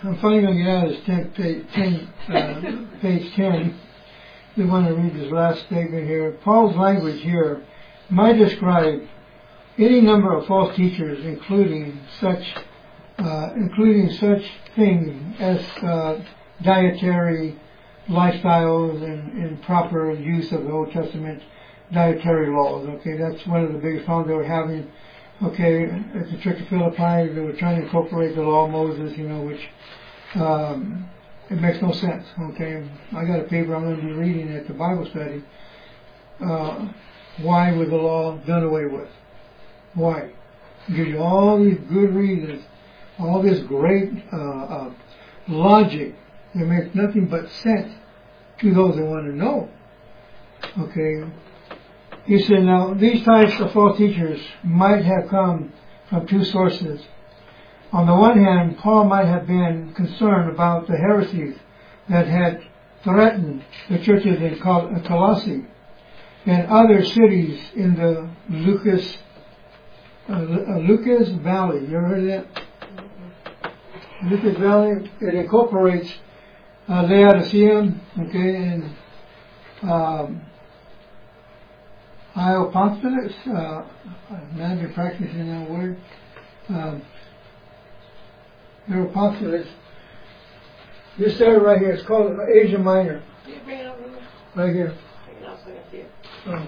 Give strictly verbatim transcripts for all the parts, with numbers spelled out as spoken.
I'm finally going to get out of this ten, page, ten, uh, page ten. We want to read this last statement here. Paul's language here might describe any number of false teachers, including such, uh, including such things as uh, dietary lifestyles and improper use of the Old Testament dietary laws. Okay, that's one of the biggest problems they were having. Okay, at the Church of Philippi, they were trying to incorporate the law of Moses, you know, which um, it makes no sense. Okay, I got a paper I'm going to be reading at the Bible study. Uh, why was the law done away with? Why? It gives you all these good reasons, all this great uh, uh, logic that makes nothing but sense to those that want to know. Okay. He said, now, these types of false teachers might have come from two sources. On the one hand, Paul might have been concerned about the heresies that had threatened the churches in Col- Colossae and other cities in the Lucas, uh, Lucas Valley. You ever heard of that? Lucas Valley. It incorporates uh, Laodicea, okay, and um, Hierapolis, uh, I've not been practicing that word. Um, Hierapolis. This area right here is called Asia Minor. Right here. Um,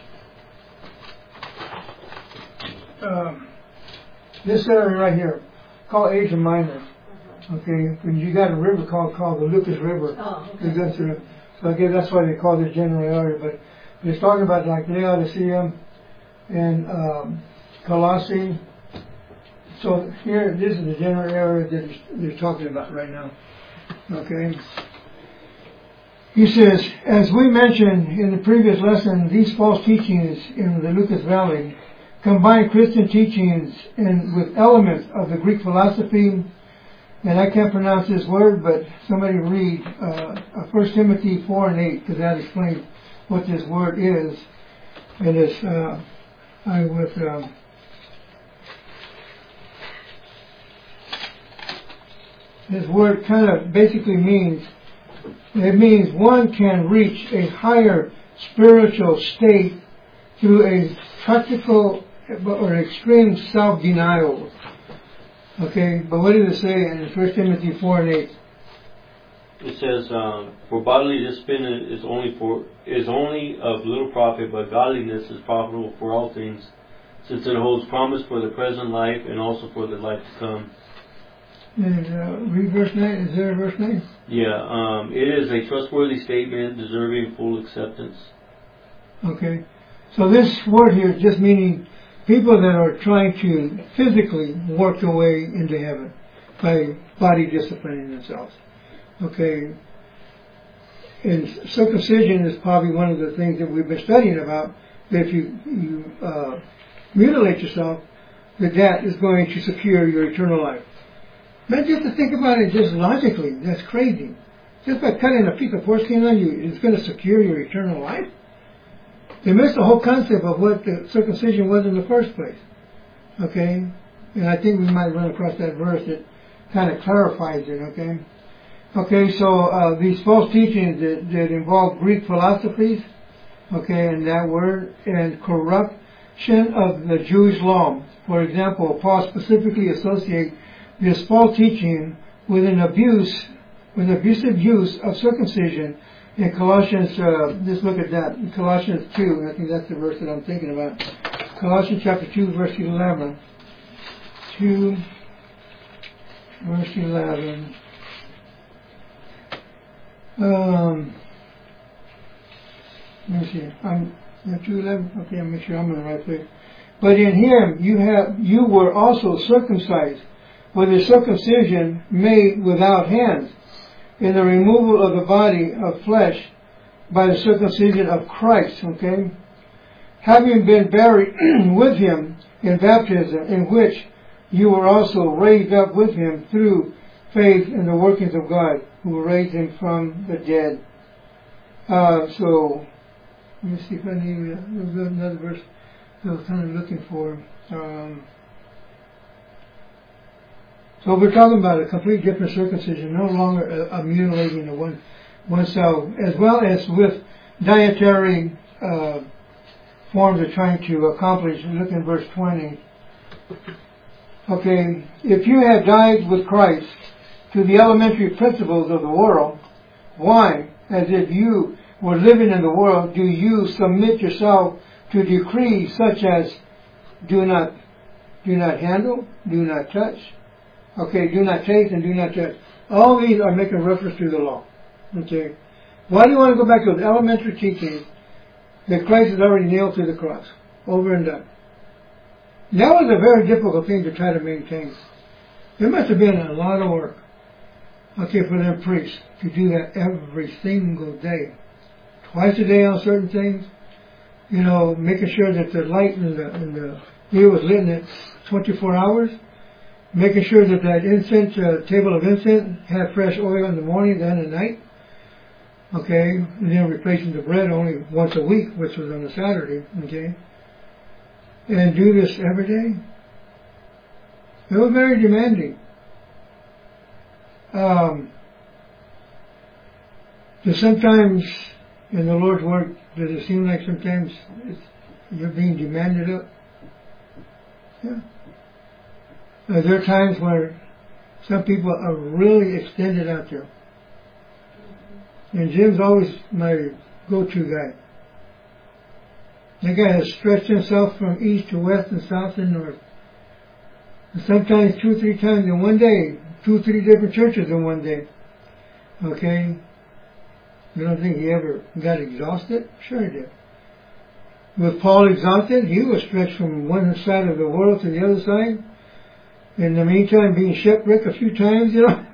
um, this area right here, called Asia Minor. Okay, and you got a river called called the Lucas River. Oh, okay. That's the, so I guess that's why they call this general area, but. It's talking about like Laodicea and um, Colossae. So here, this is the general area that they're talking about right now. Okay. He says, as we mentioned in the previous lesson, these false teachings in the Lucas Valley combine Christian teachings and with elements of the Greek philosophy. And I can't pronounce this word, but somebody read uh, First Timothy four and eight, because that explains what this word is. And it's, uh, I with, um, this word kind of basically means, it means one can reach a higher spiritual state through a practical or extreme self-denial. Okay, but what does it say in First Timothy four and eight? It says, um, "For bodily discipline is only for is only of little profit, but godliness is profitable for all things, since it holds promise for the present life and also for the life to come." And uh, read verse nine. Is there a verse nine? Yeah, um, it is a trustworthy statement, deserving full acceptance. Okay, so this word here is just meaning people that are trying to physically work their way into heaven by body disciplining themselves. Okay, and circumcision is probably one of the things that we've been studying about. That if you, you uh, mutilate yourself, that that is going to secure your eternal life. But just to think about it just logically, that's crazy. Just by cutting a piece of foreskin on you, it's going to secure your eternal life? They missed the whole concept of what the circumcision was in the first place. Okay? And I think we might run across that verse that kind of clarifies it, okay? Okay, so uh, these false teachings that, that involve Greek philosophies, okay, and that word, and corruption of the Jewish law. For example, Paul specifically associates this false teaching with an abuse, with abusive use of circumcision in Colossians, uh, just look at that, in Colossians two, I think that's the verse that I'm thinking about. Colossians chapter two, verse eleven. two, verse eleven. Um, let me see. I'm two eleven. Okay, I'll make sure I'm in the right place. But in him you have you were also circumcised with a circumcision made without hands, in the removal of the body of flesh by the circumcision of Christ. Okay, having been buried with him in baptism, in which you were also raised up with him through faith in the workings of God, who raised him from the dead. Uh, so, let me see if I need uh, another verse that I was kind of looking for. Um, So we're talking about a complete different circumcision, no longer a, a mutilating of one oneself, as well as with dietary uh, forms of trying to accomplish. Look in verse twenty. Okay, if you have died with Christ to the elementary principles of the world, why, as if you were living in the world, do you submit yourself to decrees such as do not do not handle, do not touch, okay, do not taste and do not touch. All these are making reference to the law. Okay, why do you want to go back to the elementary teachings that Christ has already nailed to the cross, over and done? That was a very difficult thing to try to maintain. It must have been a lot of work, okay, for them priests to do that every single day, twice a day on certain things. You know, making sure that the light in the in the wheel was lit at twenty-four hours. Making sure that that incense uh, table of incense had fresh oil in the morning and at night. Okay, and then replacing the bread only once a week, which was on a Saturday. Okay, and do this every day. It was very demanding. Um, so sometimes in the Lord's work, does it seem like sometimes it's, you're being demanded of? Yeah. Uh, there are times where some people are really extended out there. And Jim's always my go-to guy. That guy has stretched himself from east to west and south and north. And sometimes two, three times in one day. Two, three different churches in one day. Okay? You don't think he ever got exhausted? Sure he did. Was Paul exhausted? He was stretched from one side of the world to the other side. In the meantime, being shipwrecked a few times, you know.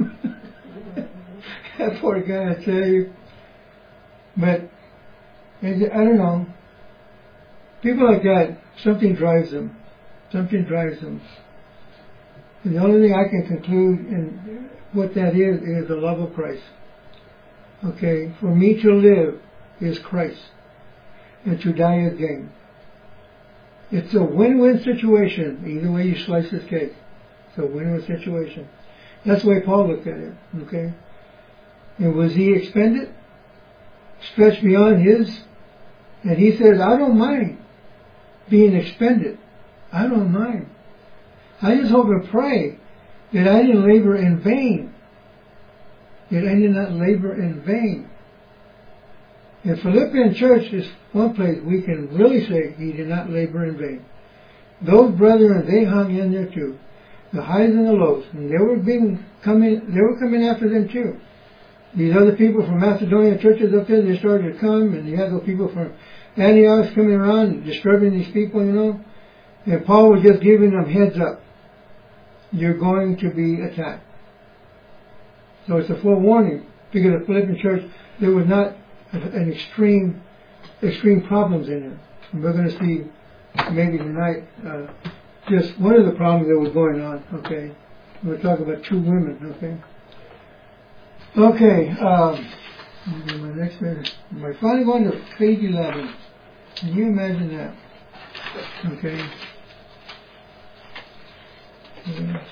That poor guy, I tell you. But, I don't know. People like that, something drives them. Something drives them. And the only thing I can conclude in what that is, is the love of Christ. Okay, for me to live is Christ, and to die is gain. It's a win-win situation, either way you slice this cake. It's a win-win situation. That's the way Paul looked at it, okay? And was he expended? Stretched beyond his? And he says, I don't mind being expended. I don't mind. I just hope and pray that I didn't labor in vain. That I did not labor in vain. In Philippian church is one place we can really say he did not labor in vain. Those brethren, they hung in there too. The highs and the lows. And they were being coming they were coming after them too. These other people from Macedonian churches up there, they started to come, and you had those people from Antioch coming around and disturbing these people, you know. And Paul was just giving them heads up. You're going to be attacked. So it's a forewarning. Because the Philippian church, there was not an extreme, extreme problems in it. And we're going to see maybe tonight uh, just one of the problems that was going on. Okay, we're talking about two women. Okay. Okay. Um, my next minute. My finally going to page eleven. Can you imagine that? Okay. Yeah.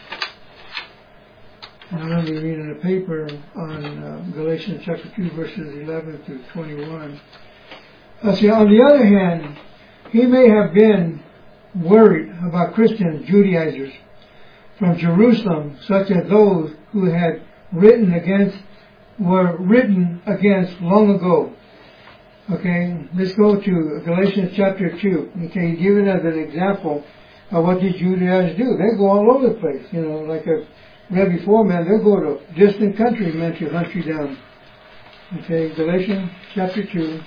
I'm going to be reading a paper on uh, Galatians chapter two, verses eleven through twenty-one. Uh, see, on the other hand, he may have been worried about Christian Judaizers from Jerusalem, such as those who had written against, were written against long ago. Okay, let's go to Galatians chapter two. Okay, given as an example of what these Judaizers do. They go all over the place, you know, like a read before, man, they'll go to distant country, man, to hunt you down. Okay, Galatians chapter two.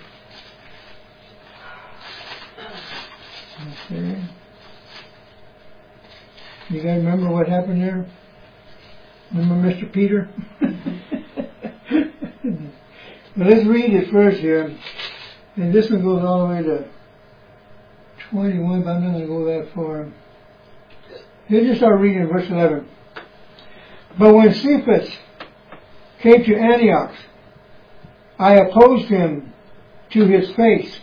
Okay. You guys remember what happened there? Remember Mister Peter? Well, let's read it first here. And this one goes all the way to twenty-one, but I'm not going to go that far. Let's just start reading verse eleven. But when Cephas came to Antioch, I opposed him to his face,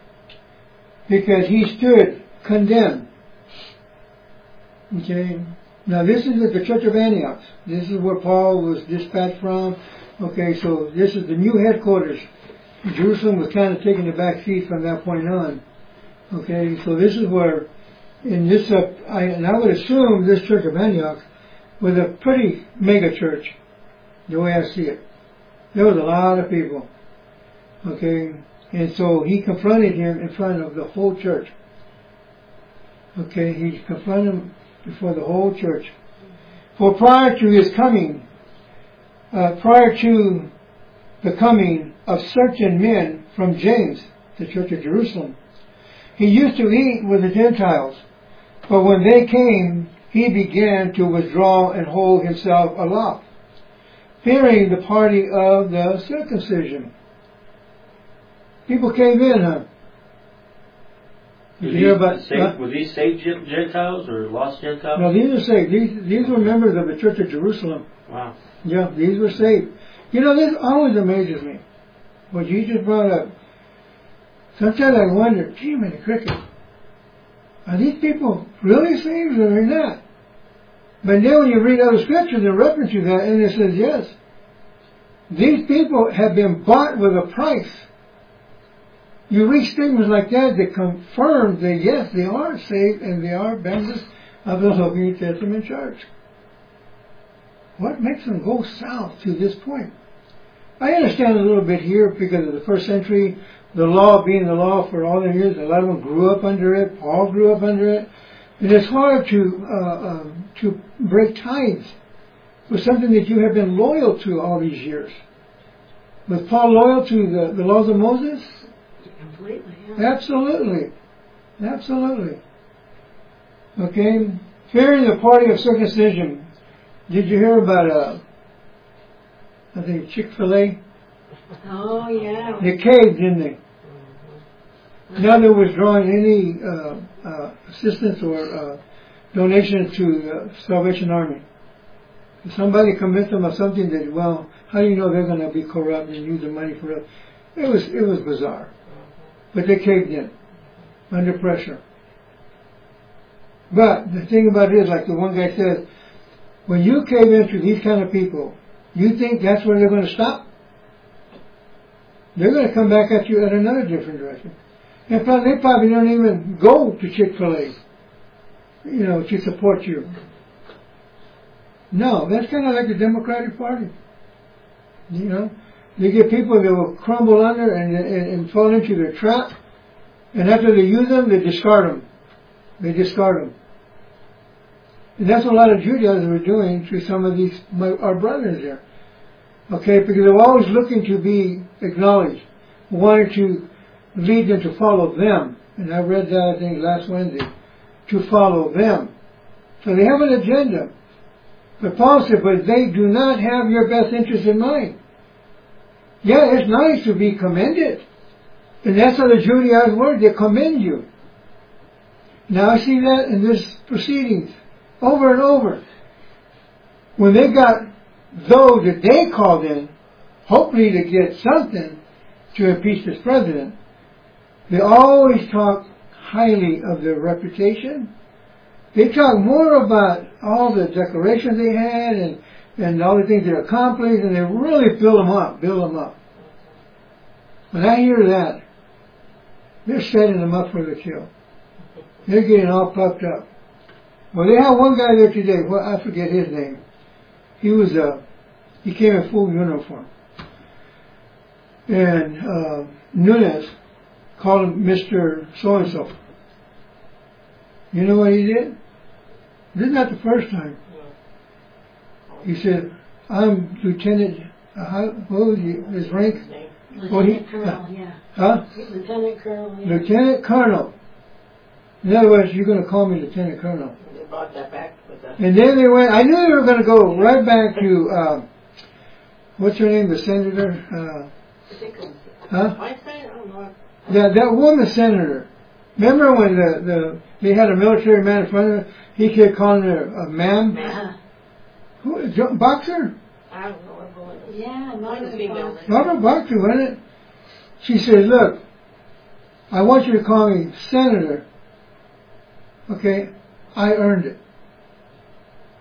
because he stood condemned. Okay, Now this is at the Church of Antioch. This is where Paul was dispatched from. Okay, so this is the new headquarters. Jerusalem was kind of taking the back seat from that point on. Okay, so this is where, in this, uh, I, and I would assume this Church of Antioch was a pretty mega church, the way I see it. There was a lot of people. Okay, and so he confronted him in front of the whole church. Okay, he confronted him before the whole church. For prior to his coming, uh, prior to the coming of certain men from James, the Church of Jerusalem, he used to eat with the Gentiles. But when they came, he began to withdraw and hold himself aloft, fearing the party of the circumcision. People came in, huh? Were You hear these, about, saved, uh, were these saved Gentiles or lost Gentiles? no, these are saved. These, these were members of the Church of Jerusalem. Wow. Yeah, these were saved. You know, this always amazes me. What you just brought up. Sometimes I wonder, gee, man, the cricket, are these people really saved or they're not? But then when you read other scriptures in reference to that, and it says, yes, these people have been bought with a price. You read statements like that that confirm that, yes, they are saved and they are members of the Local New Testament Church. What makes them go south to this point? I understand a little bit here because of the first century, the law being the law for all the years. A lot of them grew up under it. Paul grew up under it. And it's hard to uh, um, to break ties with something that you have been loyal to all these years. Was Paul loyal to the, the laws of Moses? Completely, yeah. Absolutely. Absolutely. Okay. Fearing the party of circumcision. Did you hear about, uh, I think, Chick-fil-A? Oh, yeah. They caved, didn't they? Now they're withdrawing any uh, uh, assistance or uh, donation to the Salvation Army. If somebody convinced them of something that, well, how do you know they're going to be corrupt and use the money for it? It was, it was bizarre. But they caved in, under pressure. But the thing about it is, like the one guy says, when you cave into these kind of people, you think that's where they're going to stop? They're going to come back at you at another different direction. And probably, they probably don't even go to Chick-fil-A, you know, to support you. No, that's kind of like the Democratic Party. You know, they get people that will crumble under and, and, and fall into their trap, and after they use them, they discard them. They discard them. And that's what a lot of Judaizers are doing to some of these, my, our brothers there. Okay, because they're always looking to be acknowledged, wanting to lead them to follow them. And I read that, I think, last Wednesday. To follow them. So they have an agenda. But Paul said, but they do not have your best interest in mind. Yeah, it's nice to be commended. And that's how the Judaizers work. They commend you. Now I see that in this proceedings. Over and over. When they got those that they called in, hopefully to get something to impeach this president, they always talk highly of their reputation. They talk more about all the declarations they had and, and all the things they accomplished, and they really build them up, build them up. When I hear that, they're setting them up for the kill. They're getting all puffed up. Well, they have one guy there today. Well, I forget his name. He was uh, he came in full uniform, and uh, Nunes called him Mister So and So. You know what he did? This is not the first time. He said, "I'm Lieutenant." Uh, how, what was he, his rank? Lieutenant Well, he, Colonel, uh, yeah. Huh? Lieutenant Colonel, yeah. Lieutenant Colonel. In other words, you're going to call me Lieutenant Colonel. They brought that back with us. And then they went, I knew they were going to go right back to, uh, what's her name, the senator? Uh, huh? Weinstein? I don't know. That, that woman senator. Remember when the, the they had a military man in front of her? He kept calling her a ma'am? Uh, Who, Jo- Boxer? I don't know what it was. Yeah, one of the female. Barbara Boxer, wasn't it? She said, look, I want you to call me senator. Okay, I earned it.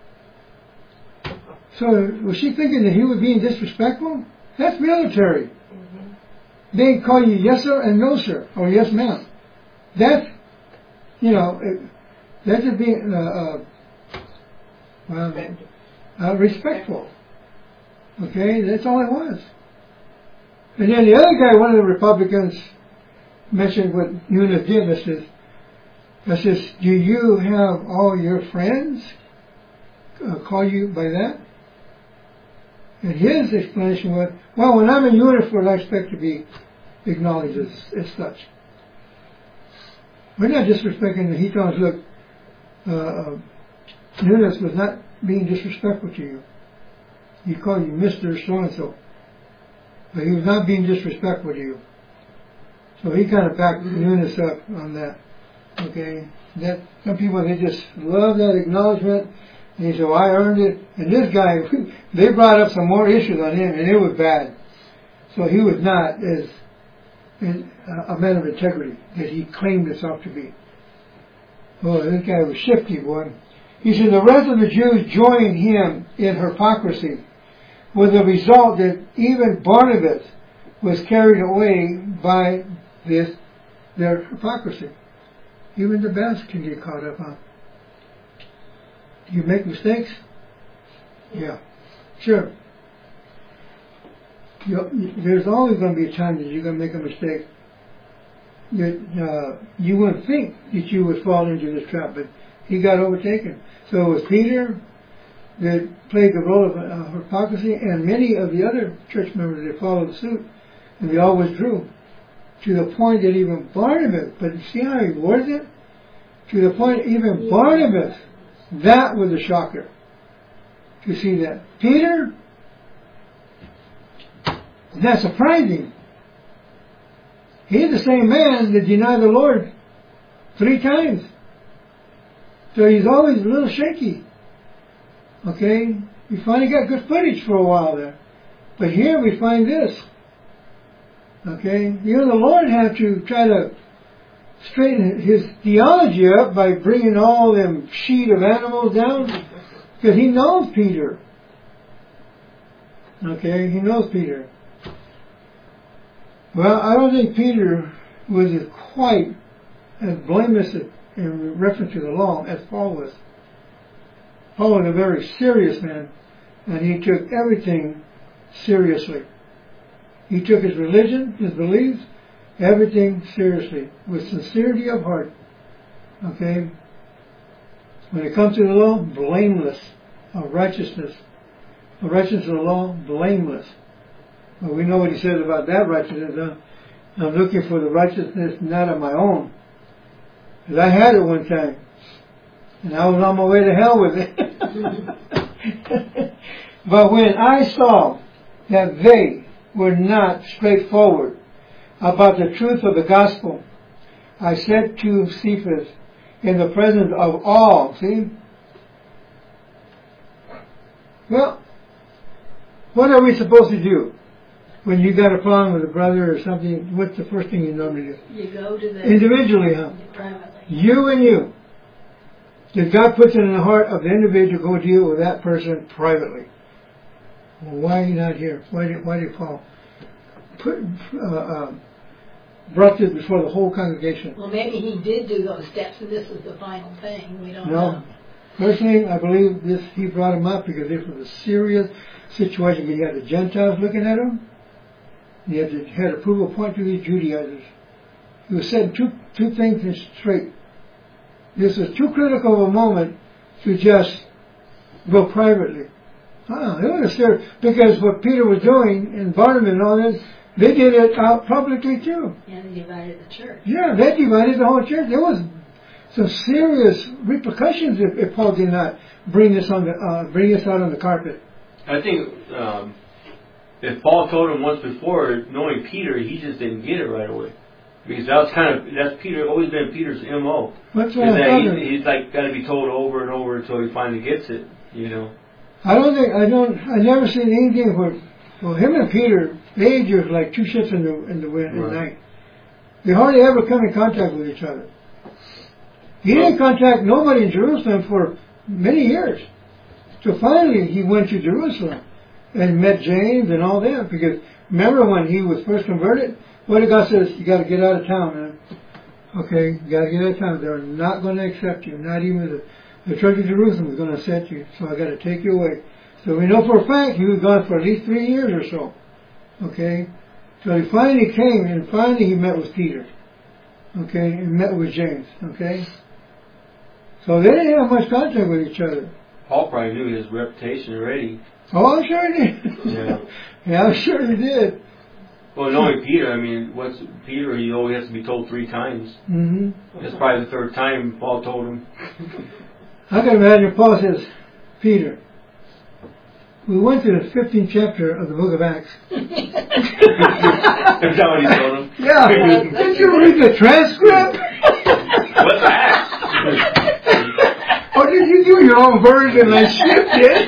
So was she thinking that he was being disrespectful? That's military. Mm-hmm. They call you yes sir and no sir, or yes ma'am. That's, you know, it, that's just being, uh, uh, well, uh, respectful. Okay, that's all it was. And then the other guy, one of the Republicans, mentioned what Nunes did. I says, I says, do you have all your friends uh, call you by that? And his explanation was, well, when I'm in uniform, I expect to be acknowledged as, as such. We're not disrespecting. He told us, look, uh, uh, Nunes was not being disrespectful to you. He called you Mister So-and-so. But he was not being disrespectful to you. So he kind of backed Nunes up on that. Okay? That some people, they just love that acknowledgement. And he said, well, I earned it. And this guy, they brought up some more issues on him, and it was bad. So he was not as, as uh, a man of integrity that he claimed himself to be. Oh, this guy was shifty, boy. He said, the rest of the Jews joined him in hypocrisy, with the result that even Barnabas was carried away by this, their hypocrisy. Even the best can get caught up on. You make mistakes? Yeah. Sure. You, there's always going to be a time that you're going to make a mistake. You, uh, you wouldn't think that you would fall into this trap, but he got overtaken. So it was Peter that played the role of uh, hypocrisy, and many of the other church members that followed suit, and they all withdrew. To the point that even Barnabas, but see how he words it? To the point even yeah. Barnabas, that was a shocker. To see that. Peter, that's surprising. He's the same man that denied the Lord three times. So he's always a little shaky. Okay? We finally got good footage for a while there. But here we find this. Okay? Even the Lord had to try to straighten his theology up by bringing all them sheet of animals down. Because he knows Peter. Okay? He knows Peter. Well, I don't think Peter was as quite as blameless in reference to the law as Paul was. Paul was a very serious man, and he took everything seriously. He took his religion, his beliefs, everything seriously, with sincerity of heart. Okay? When it comes to the law, blameless of righteousness. The righteousness of the law, blameless. Well, we know what he says about that righteousness. Huh? I'm looking for the righteousness not of my own. Because I had it one time. And I was on my way to hell with it. But when I saw that they were not straightforward about the truth of the gospel, I said to Cephas, in the presence of all, see? Well, what are we supposed to do? When you got a problem with a brother or something, what's the first thing you normally do? You go to the... Individually, huh? Privately. You and you. If God puts it in the heart of the individual, go deal with that person privately. Well, why are you not here? Why did, why did Paul put, uh, uh, brought this before the whole congregation? Well, maybe he did do those steps, and this was the final thing. We don't no. know. Personally, I believe this. He brought him up because this was a serious situation. You had the Gentiles looking at him. You had to had to prove a point to these Judaizers. He was setting two two things straight. This was too critical of a moment to just go privately. Ah, it was serious, because what Peter was doing and Barnabas and all this, they did it out publicly too. Yeah, they divided the church. Yeah, they divided the whole church. There was some serious repercussions if, if Paul did not bring this on the uh, bring this out on the carpet. I think um, if Paul told him once before, knowing Peter, he just didn't get it right away. Because that's kind of, that's Peter, always been Peter's M O. That's what that he, he's like got to be told over and over until he finally gets it, you know. I don't think, I don't, I never seen anything where, well, him and Peter, they age was like two ships in the, in the wind at night. They hardly ever come in contact with each other. He didn't contact nobody in Jerusalem for many years. So finally he went to Jerusalem and met James and all that, because remember when he was first converted, what did God says? You got to get out of town, man. Okay, you got to get out of town. They're not going to accept you. Not even the, the Church of Jerusalem is going to accept you. So I got to take you away. So we know for a fact he was gone for at least three years or so. Okay, so he finally came, and finally he met with Peter. Okay, and met with James. Okay, so they didn't have much contact with each other. Paul probably knew his reputation already. Oh, I'm sure he did. Yeah. Yeah, I'm sure he did. Well, knowing Peter, I mean, what's Peter? He always has to be told three times. Mm-hmm. That's probably the third time Paul told him. I can imagine Paul says, Peter, we went to the fifteenth chapter of the book of Acts. Is that what he told him? Yeah. Did you read the transcript? What's Acts? Or did you do your own version and shift it?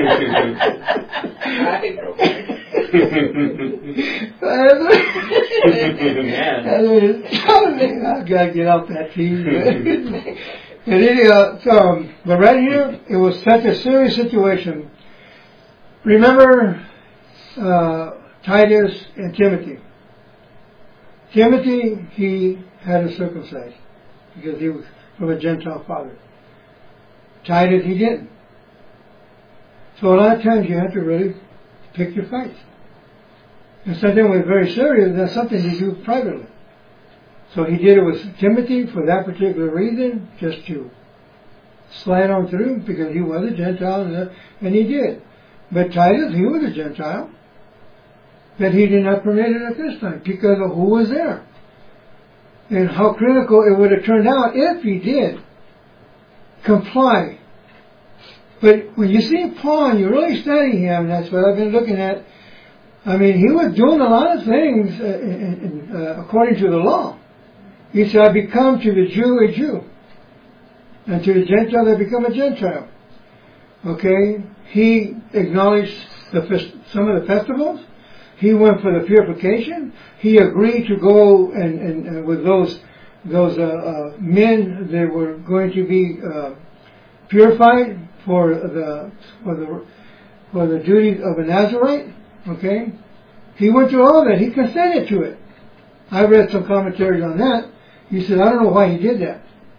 I've got to get off that team. And anyhow, so, um, but right here, it was such a serious situation. Remember uh, Titus and Timothy. Timothy, he had a circumcised because he was from a Gentile father. Titus, he didn't. So a lot of times you have to really pick your fights. And something was very serious, that's something you do privately. So he did it with Timothy for that particular reason, just to slide on through, because he was a Gentile, and, uh, and he did. But Titus, he was a Gentile, but he did not permit it at this time, because of who was there. And how critical it would have turned out if he did comply. But when you see Paul and you really study him, that's what I've been looking at, I mean, he was doing a lot of things uh, in, in, uh, according to the law. He said, I become to the Jew a Jew, and to the Gentile I become a Gentile. Okay? He acknowledged the fest- some of the festivals. He went for the purification. He agreed to go and, and uh, with those those uh, uh, men that were going to be uh, purified for the for the for the duties of a Nazarite. Okay, he went through all that. He consented to it. I read some commentaries on that. He said, I don't know why he did that.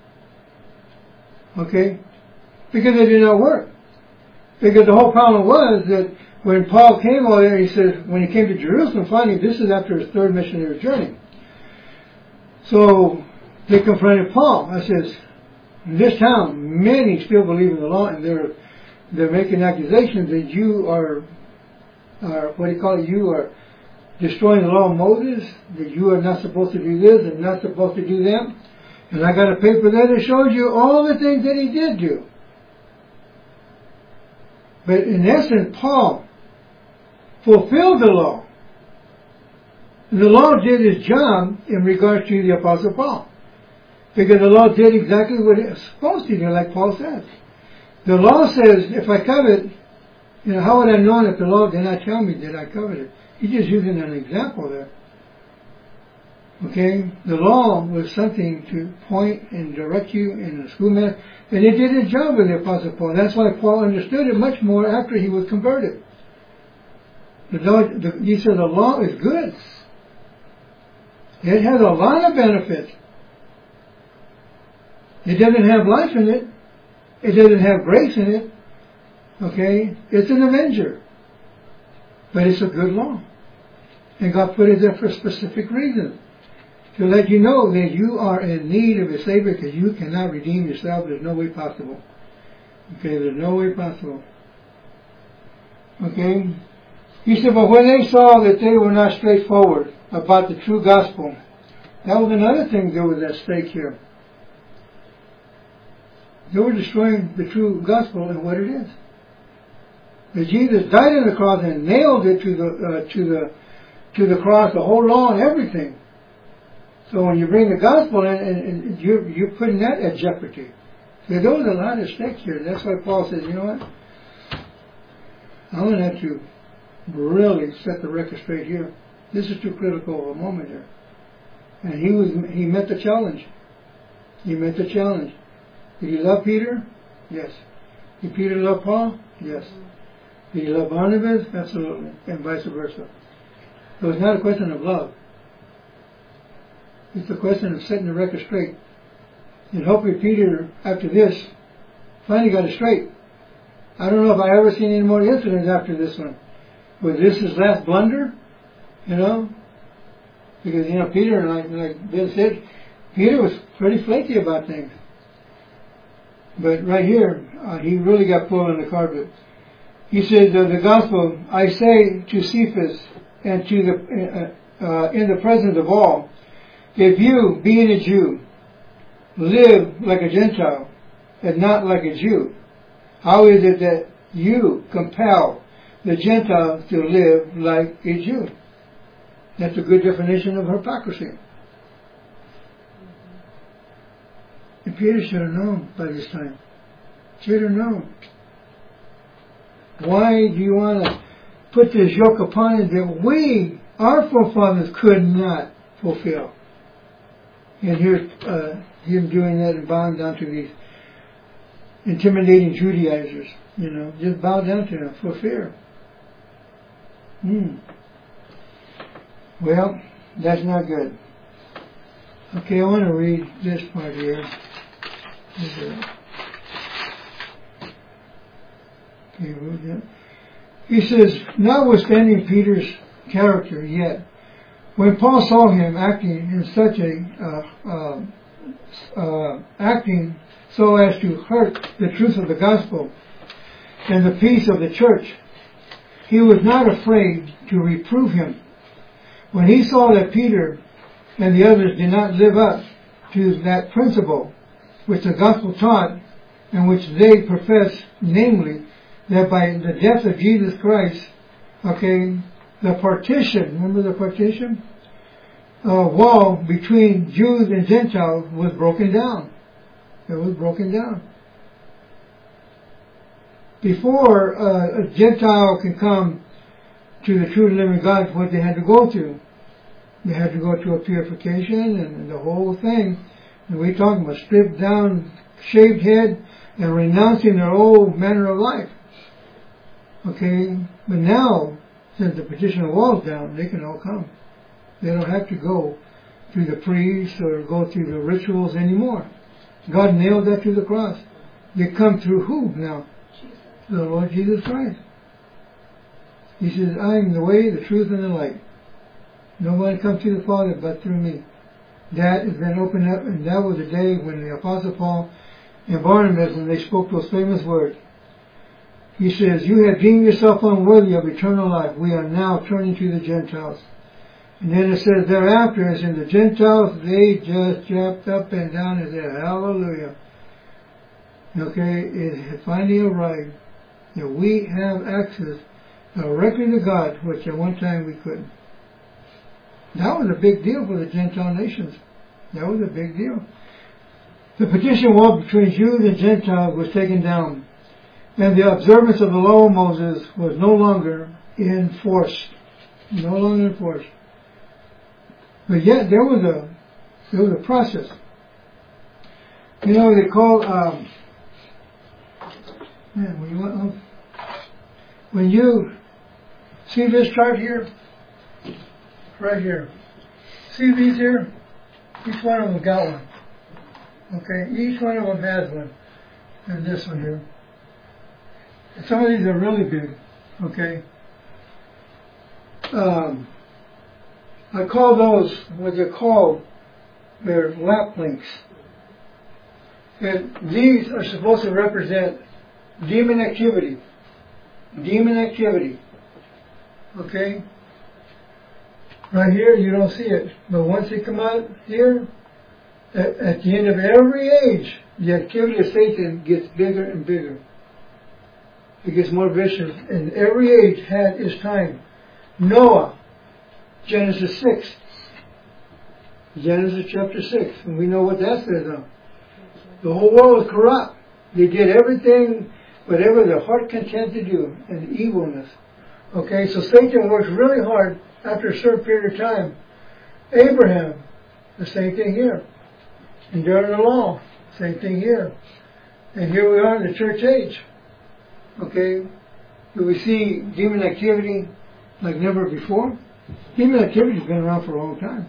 Okay, because it did not work. Because the whole problem was that when Paul came over there, he said, when he came to Jerusalem, finally, this is after his third missionary journey. So they confronted Paul. I says, in this town, many still believe in the law, and they're they're making accusations that you are, are what do you call it? You are destroying the law of Moses. That you are not supposed to do this and not supposed to do that. And I got a paper there that shows you all the things that he did do. But in essence, Paul fulfilled the law. And the law did its job in regard to the Apostle Paul. Because the law did exactly what it was supposed to do, like Paul says. The law says, if I covet, you know, how would I know if the law did not tell me that I coveted? He's just using an example there. Okay? The law was something to point and direct you in the schoolmaster. And it did its job with the Apostle Paul. That's why Paul understood it much more after he was converted. The law, the, he said the law is good. It has a lot of benefits. It doesn't have life in it. It doesn't have grace in it. Okay? It's an avenger. But it's a good law. And God put it there for a specific reason. To let you know that you are in need of a Savior, because you cannot redeem yourself. There's no way possible. Okay? There's no way possible. Okay? He said, but when they saw that they were not straightforward about the true gospel, that was another thing that was at stake here. They were destroying the true gospel and what it is. That Jesus died on the cross and nailed it to the uh, to the to the cross, the whole law and everything. So when you bring the gospel in, and, and you're you're putting that at jeopardy. So there was a lot at stake here. That's why Paul says, you know what? I'm going to have to really set the record straight here. This is too critical of a moment here. And he was he met the challenge. He met the challenge. Did he love Peter? Yes. Did Peter love Paul? Yes. Did he love Barnabas? Absolutely. And vice versa. So it's not a question of love. It's a question of setting the record straight. And hopefully Peter, after this, finally got it straight. I don't know if I ever seen any more incidents after this one. Was this his last blunder? You know? Because, you know, Peter, like, like Bill said, Peter was pretty flaky about things. But right here, uh, he really got pulled on the carpet. He said, uh, the gospel, I say to Cephas and to the, uh, uh, in the presence of all, if you, being a Jew, live like a Gentile and not like a Jew, how is it that you compel the Gentiles to live like a Jew? That's a good definition of hypocrisy. And Peter should have known by this time. Should have known. Why do you want to put this yoke upon it that we, our forefathers, could not fulfill? And here's uh, him doing that and bowing down to these intimidating Judaizers. You know, just bow down to them for fear. Hmm. Well, that's not good. Okay, I want to read this part here. Okay, he says, notwithstanding Peter's character, yet, when Paul saw him acting in such a, uh, uh, uh, acting so as to hurt the truth of the gospel and the peace of the church, he was not afraid to reprove him. When he saw that Peter and the others did not live up to that principle which the gospel taught and which they profess, namely, that by the death of Jesus Christ, okay, the partition, remember the partition? Uh, wall between Jews and Gentiles was broken down. It was broken down. Before uh, a Gentile can come to the true and living God, what they had to go through. They had to go through a purification and the whole thing. And we're talking about stripped down, shaved head, and renouncing their old manner of life. Okay? But now, since the partition wall's down, they can all come. They don't have to go through the priests or go through the rituals anymore. God nailed that to the cross. They come through who now? Jesus. The Lord Jesus Christ. He says, I am the way, the truth, and the light. No one comes to the Father but through me. That has been opened up, and that was the day when the Apostle Paul and Barnabas, when they spoke those famous words. He says, you have deemed yourself unworthy of eternal life. We are now turning to the Gentiles. And then it says thereafter, as in the Gentiles, they just jumped up and down and said, hallelujah. Okay, it had finally arrived that we have access directly to God, which at one time we couldn't. That was a big deal for the Gentile nations. That was a big deal. The partition wall between Jews and Gentiles was taken down, and the observance of the law of Moses was no longer enforced. No longer enforced. But yet there was a there was a process. You know, they call um, man, when you want, when you see this chart here, right here, see these here, each one of them got one. Okay, each one of them has one, and this one here. And some of these are really big. Okay. Um, I call those what they're called, they're lap links. And these are supposed to represent demon activity. Demon activity. Okay? Right here, you don't see it. But once they come out here, at, at the end of every age, the activity of Satan gets bigger and bigger. It gets more vicious. And every age had its time. Noah, Genesis six. Genesis chapter six. And we know what that says now. The whole world was corrupt. They did everything, whatever their heart content to do, and evilness. Okay, so Satan works really hard after a certain period of time. Abraham, the same thing here. And during the law, same thing here. And here we are in the church age. Okay? Do we see demon activity like never before? Demon activity has been around for a long time.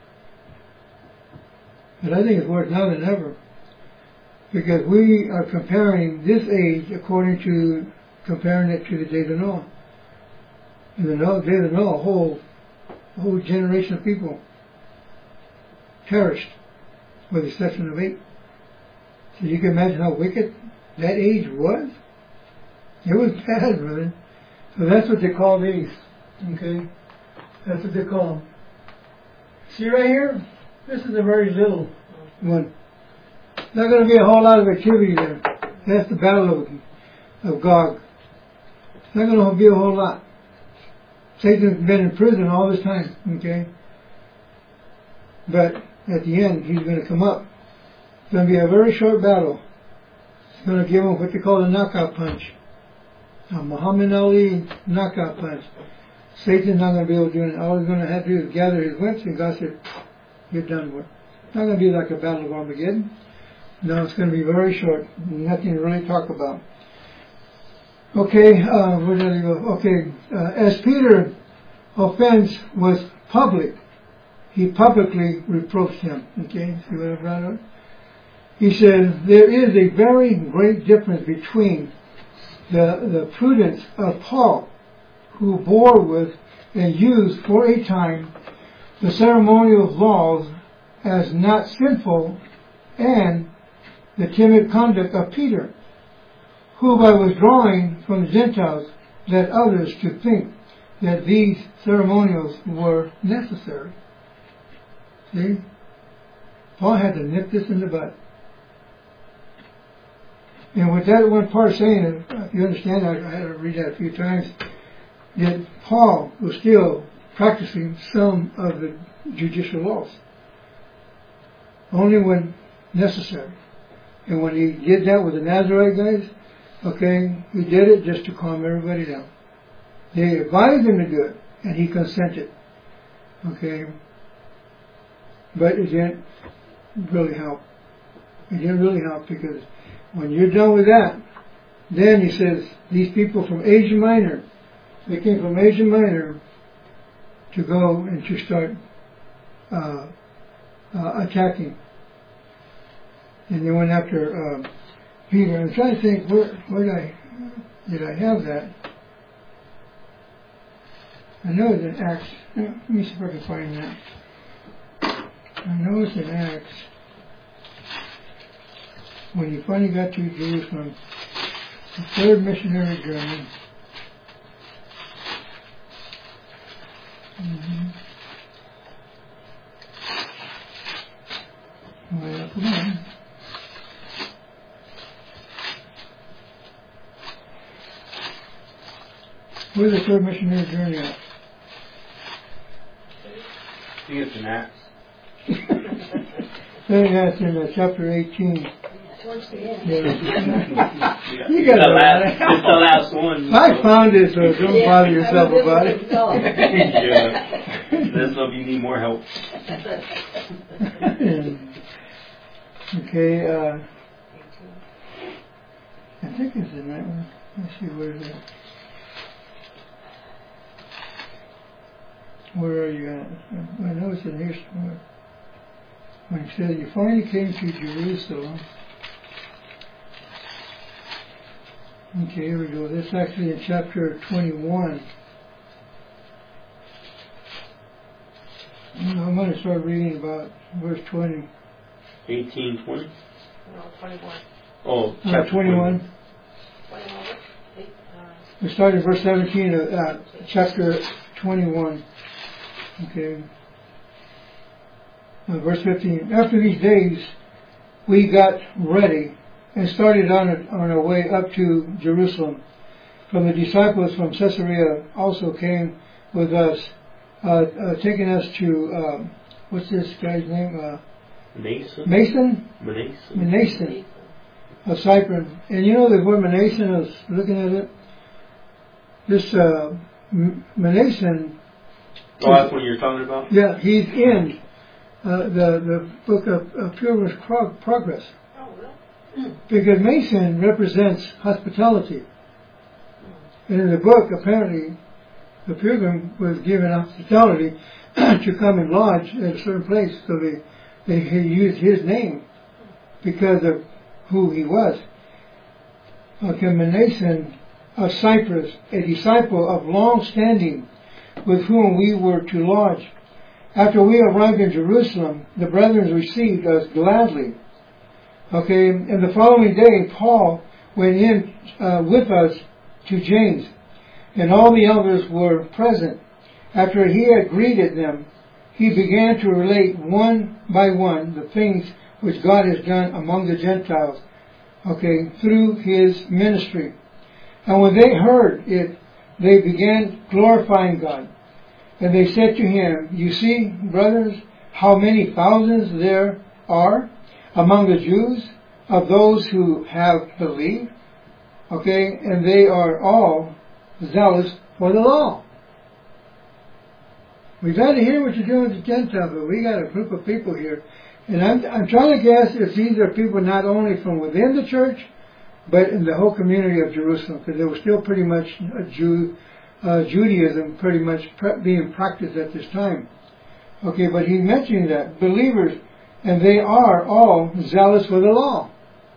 But I think it's worse now than ever. Because we are comparing this age according to, comparing it to the days of Noah. In the Noah, days of Noah, a whole, a whole generation of people perished, with the exception of eight. So you can imagine how wicked that age was? It was bad, brother. So that's what they call these. Okay? That's what they call them. See right here? This is a very little one. Not going to be a whole lot of activity there. That's the battle of, of Gog. It's not going to be a whole lot. Satan's been in prison all this time. Okay? But at the end, he's going to come up. It's going to be a very short battle. It's going to give him what they call a knockout punch. A Muhammad Ali knockout punch. Satan's not going to be able to do it. All he's going to have to do is gather his wits, and God said, you're done with. It's not going to be like a battle of Armageddon. No, it's going to be very short. Nothing to really talk about. Okay, uh, where did I go? Okay, uh, as Peter's offense was public, he publicly reproached him. Okay, see what I brought up? He said, there is a very great difference between the, the prudence of Paul, who bore with and used for a time the ceremonial laws as not sinful, and the timid conduct of Peter, who by withdrawing from the Gentiles led others to think that these ceremonials were necessary. See? Paul had to nip this in the bud. And with that one part saying, if you understand, I, I had to read that a few times, that Paul was still practicing some of the judicial laws. Only when necessary. And when he did that with the Nazarite guys, okay, he did it just to calm everybody down. They advised him to do it, and he consented. Okay. But it didn't really help. It didn't really help, because when you're done with that, then he says, these people from Asia Minor, they came from Asia Minor to go and to start uh, uh, attacking. And they went after uh, Peter. I'm trying to think, where, where did I, did I have that? I know it's in Acts. Let me see if I can find that. I know it's in Acts. When he finally got to Jerusalem, the third missionary journey. Mm-hmm. Well, come on. Where's the third missionary journey at? I think it's in Acts. I think that's in uh, chapter eighteen. Towards the end. Yeah. You got the it. last, It's the last one. I found it, so don't Yeah, bother yourself I mean, about this it. is all. Yeah. Let us know if you need more help. Okay, uh, I think it's in that one. Let's see, where is it? Where are you at? I know it's in here somewhere. When he said, you finally came to Jerusalem. Okay, here we go. This is actually in chapter twenty-one. I'm going to start reading about verse twenty. eighteen, twenty? No, twenty-one. Oh, Uh, chapter twenty-one. twenty-one. Eight, uh, We start in verse seventeen of uh, chapter twenty-one. Okay. Uh, verse fifteen. After these days, we got ready and started on, it, on our way up to Jerusalem. From the disciples from Caesarea also came with us, uh, uh, taking us to, um, what's this guy's name? Uh, Mason? Mason? Mason. Manason of Cyprus. And you know the word Manason, I was looking at it. This uh, M- Manason, Oh, that's what you're talking about? yeah, he's in uh, the, the book of, of Pilgrim's Pro- Progress. oh, really? Because Mason represents hospitality. And in the book, apparently, the pilgrim was given hospitality to come and lodge at a certain place, so they, they he used his name because of who he was. Okay, Manasseh of Cyprus, a disciple of long standing, with whom we were to lodge. After we arrived in Jerusalem, the brethren received us gladly. Okay, and the following day, Paul went in uh, with us to James, and all the elders were present. After he had greeted them, he began to relate one by one the things which God has done among the Gentiles, okay, through his ministry. And when they heard it, they began glorifying God. And they said to him, "You see, brothers, how many thousands there are among the Jews of those who have believed, okay, and they are all zealous for the law." We got to hear what you're doing with the Gentiles, but we got a group of people here, and I'm I'm trying to guess if these are people not only from within the church, but in the whole community of Jerusalem, because there was still pretty much a Jew, uh, Judaism pretty much pre- being practiced at this time. Okay, but he mentioned that believers, and they are all zealous for the law.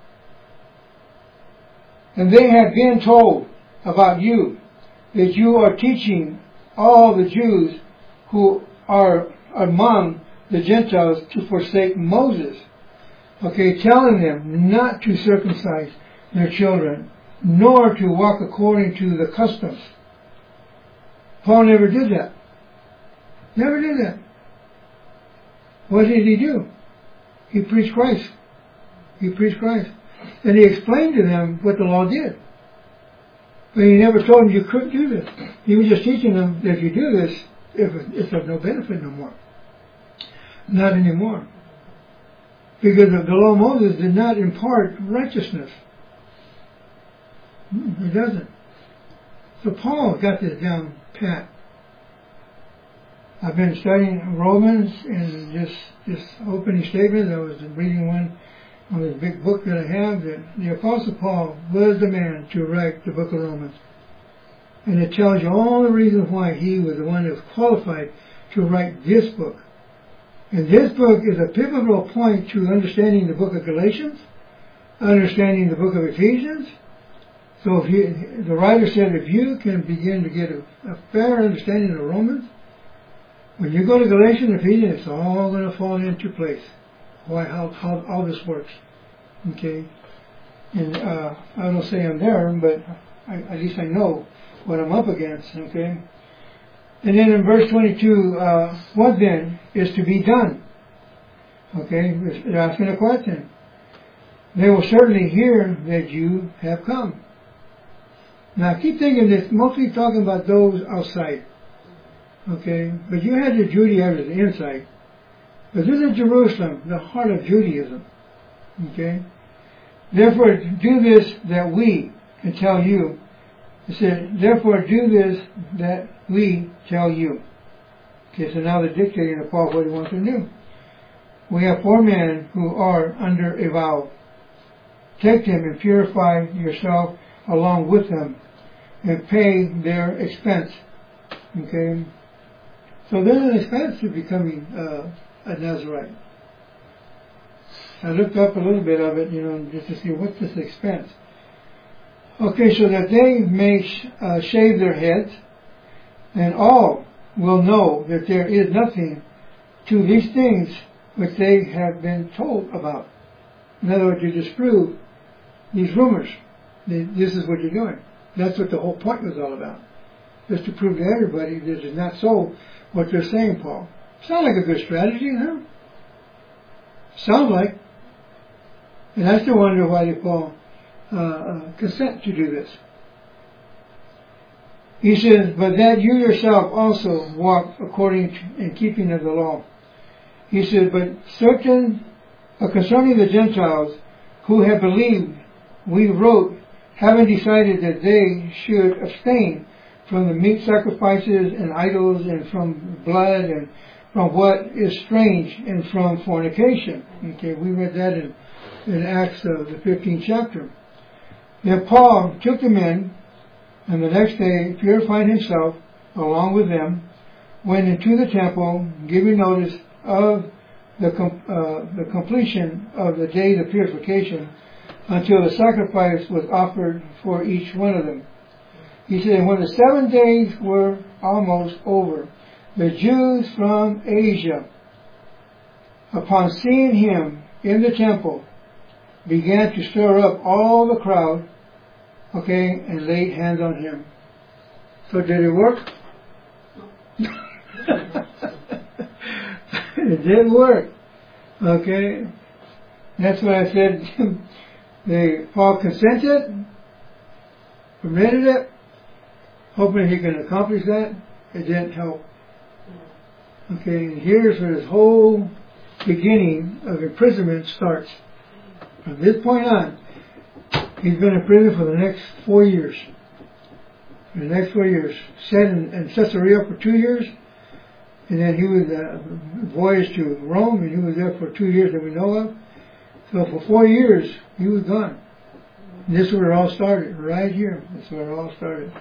And they have been told about you that you are teaching all the Jews who are among the Gentiles to forsake Moses. Okay, telling them not to circumcise their children, nor to walk according to the customs. Paul never did that. Never did that. What did he do? He preached Christ. He preached Christ. And he explained to them what the law did. But he never told them you couldn't do this. He was just teaching them that if you do this, it's of no benefit no more. Not anymore. Because the law of Moses did not impart righteousness. It doesn't. So Paul got this down pat. I've been studying Romans and just this opening statement. I was reading one on this big book that I have, that the Apostle Paul was the man to write the book of Romans. And it tells you all the reasons why he was the one that was qualified to write this book. And this book is a pivotal point to understanding the book of Galatians, understanding the book of Ephesians. So if you, the writer said if you can begin to get a, a fair understanding of Romans, when you go to Galatians and Ephesians, it's all going to fall into place. Why, how, how all this works. Okay? And uh, I don't say I'm there, but I, at least I know what I'm up against. Okay? And then in verse twenty-two, uh, what then is to be done? Okay? They're asking a question. They will certainly hear that you have come. Now keep thinking this, mostly talking about those outside. Okay? But you had the Judaizers inside. But this is Jerusalem, the heart of Judaism. Okay? Therefore do this that we can tell you. It said, therefore do this that we tell you. Okay, so now they're dictating to Paul what he wants to do. We have four men who are under a vow. Take them and purify yourself along with them, and pay their expense. Okay? So there's an expense to becoming uh, a Nazarite. I looked up a little bit of it, you know, just to see what's this expense. Okay, so that they may sh- uh, shave their heads, and all will know that there is nothing to these things which they have been told about. In other words, you disprove these rumors. This is what you're doing. That's what the whole point was all about. Just to prove to everybody this is not so what they're saying, Paul. Sounds like a good strategy, huh? Sounds like. And I still wonder why they Paul uh, uh, consent to do this. He says, but that you yourself also walk according to, in keeping of the law. He says, but certain, uh, concerning the Gentiles who have believed, we wrote, having decided that they should abstain from the meat sacrifices and idols, and from blood, and from what is strange, and from fornication. Okay, we read that in, in Acts, uh, the fifteenth chapter. Then Paul took them in, And the next day, purified himself along with them, went into the temple, giving notice of the, com- uh, the completion of the days of purification until the sacrifice was offered for each one of them. He said, when the seven days were almost over, the Jews from Asia, upon seeing him in the temple, began to stir up all the crowd, okay, and laid hands on him. So did it work? It did work. Okay? That's what I said. They, Paul consented, permitted it, hoping he can accomplish that. It didn't help. Okay, and here's where his whole beginning of imprisonment starts. From this point on, he's been in prison for the next four years. For the next four years. Set in, in Caesarea for two years, and then he was uh, voyaged to Rome, and he was there for two years that we know of. So for four years, he was gone. And this is where it all started, right here. This is where it all started.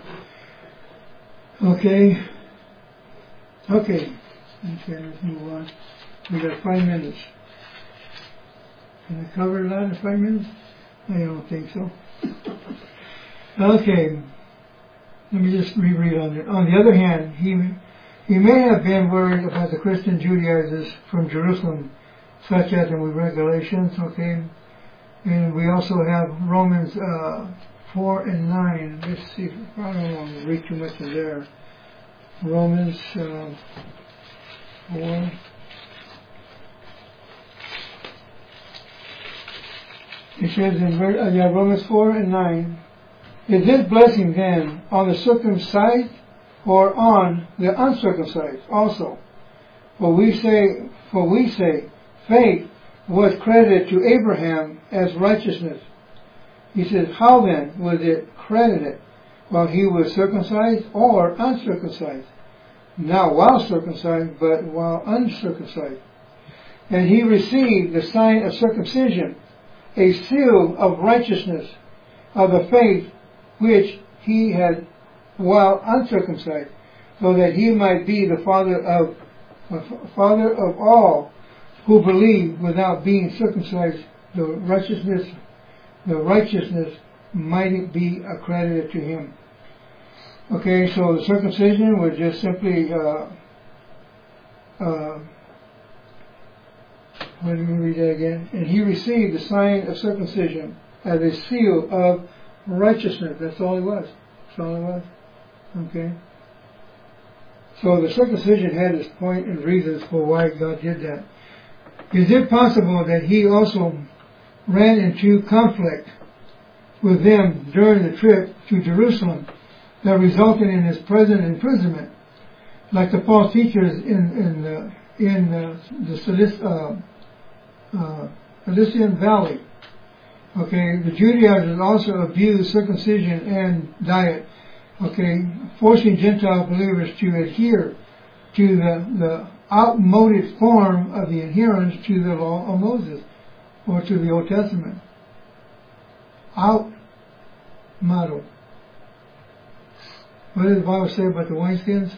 Okay. Okay. Okay, let's move on. We got five minutes. Can I cover that in five minutes? I don't think so. Okay. Let me just reread on it. On the other hand, he he may have been worried about the Christian Judaizers from Jerusalem, such as in Regulations, okay? And we also have Romans uh, four and nine. Let's see. I don't want to read too much in there. Romans uh, four. It says in uh, yeah, Romans four and nine, is this blessing then on the circumcised or on the uncircumcised also? For we say, for we say, faith was credited to Abraham as righteousness. He says, how then was it credited? While he was circumcised or uncircumcised? Not while circumcised, but while uncircumcised. And he received the sign of circumcision, a seal of righteousness of the faith which he had while uncircumcised, so that he might be the father of uh, father of all who believe without being circumcised, the righteousness the righteousness might be accredited to him. Okay, so the circumcision was just simply uh, uh, let me read that again. And he received the sign of circumcision as a seal of righteousness. That's all it was. That's all it was. Okay. So the circumcision had its point and reasons for why God did that. Is it possible that he also ran into conflict with them during the trip to Jerusalem that resulted in his present imprisonment, like the false teachers in in uh, in uh, the Cilic- uh, uh, Cilician Valley? Okay, the Judaizers also abused circumcision and diet. Okay, forcing Gentile believers to adhere to the the outmoded form of the adherence to the law of Moses or to the Old Testament. Outmodel. What does the Bible say about the wineskins?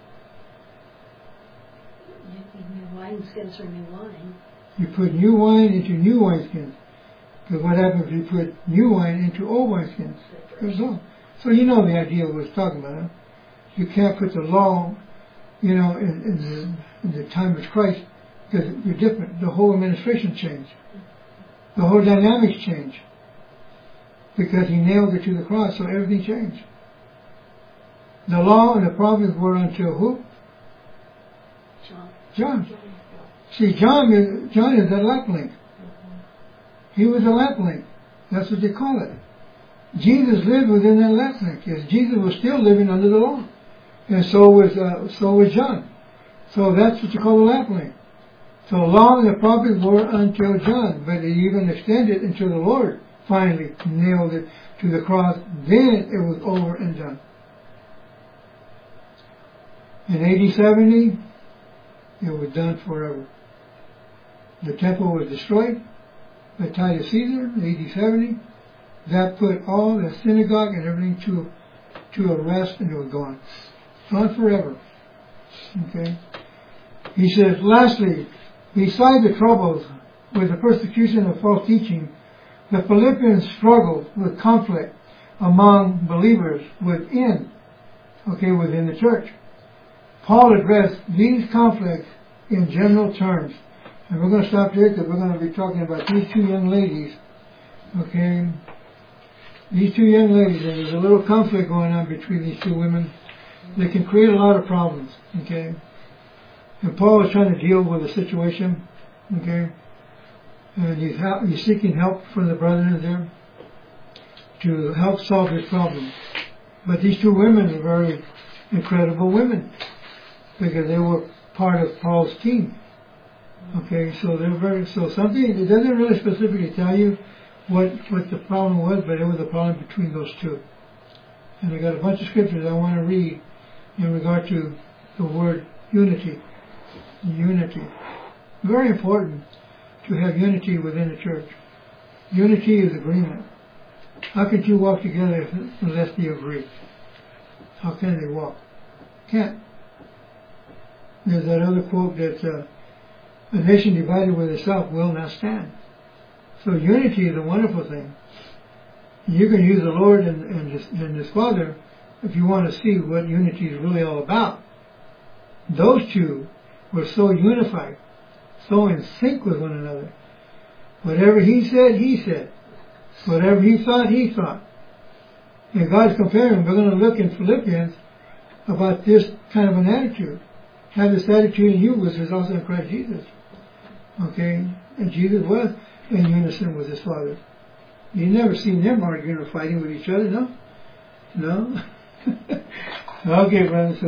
New wineskins or new wine. You put new wine into new wineskins. Because what happens if you put new wine into old wineskins? There's no. So you know the idea of what it's talking about. Huh? You can't put the law, you know, in, in, the, in the time of Christ, because you're different. The whole administration changed. The whole dynamics changed. Because he nailed it to the cross, so everything changed. The law and the prophets were until who? John. John. See, John is, John is a lamp link. He was a lamp link. That's what they call it. Jesus lived within that lamp link. Yes, Jesus was still living under the law. And so was, uh, so was John. So that's what you call the lamp link. So law and the prophets were until John, but they even extended until the Lord finally nailed it to the cross. Then it was over and done. In A D seventy, it was done forever. The temple was destroyed by Titus Caesar in A D seventy. That put all the synagogue and everything to to a rest, and it was gone. Gone forever. Okay? He says, lastly, beside the troubles with the persecution of false teaching, the Philippians struggled with conflict among believers within, okay, within the church. Paul addressed these conflicts in general terms. And we're going to stop there because we're going to be talking about these two young ladies. Okay? These two young ladies, and there's a little conflict going on between these two women. They can create a lot of problems. Okay? And Paul is trying to deal with the situation. Okay? And he's, help, he's seeking help from the brethren there to help solve this problem. But these two women are very incredible women because they were part of Paul's team. Okay, so they're very, so something, it doesn't really specifically tell you what, what the problem was, but it was a problem between those two. And I got a bunch of scriptures I want to read in regard to the word unity. Unity. Very important to have unity within a church. Unity is agreement. How can two walk together unless they agree? How can they walk? Can't. There's that other quote that uh, a nation divided with itself will not stand. So unity is a wonderful thing. You can use the Lord and, and, his, and His Father if you want to see what unity is really all about. Those two were so unified, so in sync with one another. Whatever He said, He said. Whatever He thought, He thought. And God's comparing, we're going to look in Philippians about this kind of an attitude. Have this attitude in you, which is also in Christ Jesus. Okay? And Jesus was in unison with His Father. You never seen them arguing or fighting with each other, no? No? Okay, brothers.